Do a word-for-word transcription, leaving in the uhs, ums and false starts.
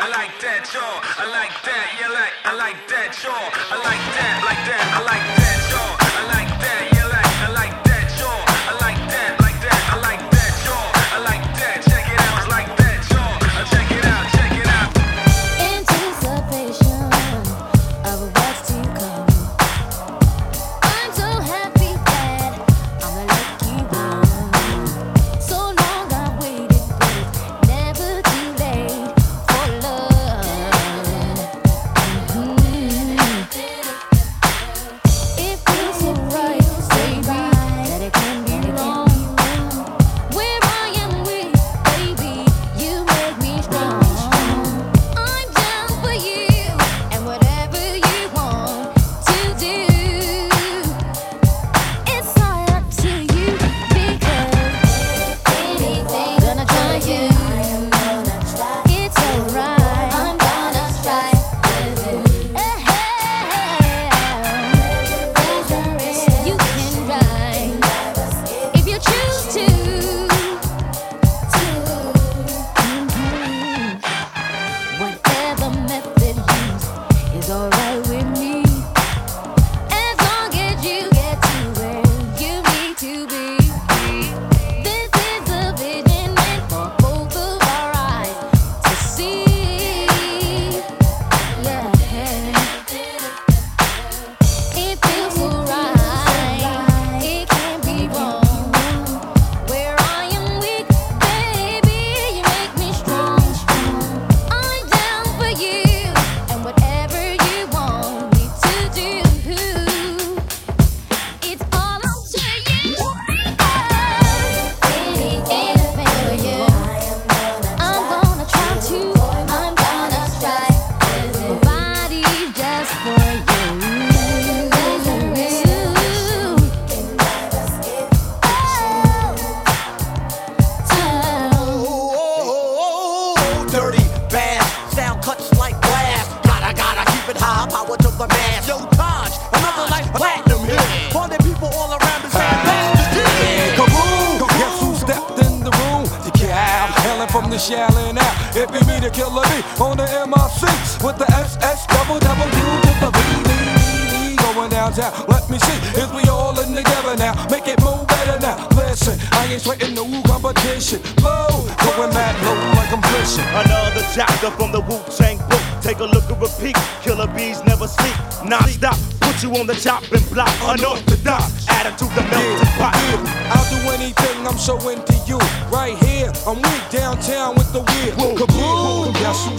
I like that, y'all. I like that, yeah, like, I like that, y'all. I like that, like that, I like that, y'all. I like that, yeah, like, I like that, y'all. I like that, like that, I like that, y'all. I like that, check it out, it's like that, y'all. Uh, Check it out, check it out. Anticipation of what's to come. I'm so happy that I'ma let you run. So long I waited, but it's never too late for love. Mhm. It feels so right, baby, that it can be wrong. Where I am weak, baby, you make me strong. I'm down for you and whatever you want to do. It's all up to you because anything gonna try you. It's alright. I'm gonna try with you. You can ride if you choose to. Whatever method used is alright with me. As long as you get to where you need to be. This is a vision meant for both of our eyes to see. Yeah. It feels so right. It can't be wrong. Where I am weak, baby, you make me strong. I'm down for you and whatever you want me to do. It's all up to you. Anything for you. I'm gonna try to. I'm gonna try. My body just for you. Oh, dirty bass, sound cuts like glass. Gotta, gotta keep it high, power to the mass. Yo, Taj, another like platinum hit. For the people all around the same place. Kaboom! Guess who stepped in the room? The cow, hailing from the Shaolin out. It be me, the killer bee, on the M R C with the S S double double U to the B B B. Going downtown, let me see, is we all in together now? Make it move better now. Listen, I ain't sweating no competition. Low, going mad low like I'm fishing. Another chapter from the Wu-Tang book. Take a look and repeat. Killer bees never sleep. Non-stop. Put you on the chopping block. Unorthodox. Attitude the melting pot. I'll do anything, I'm so into you. Right here, I'm weak downtown with the wheel. Kaboom! Guess who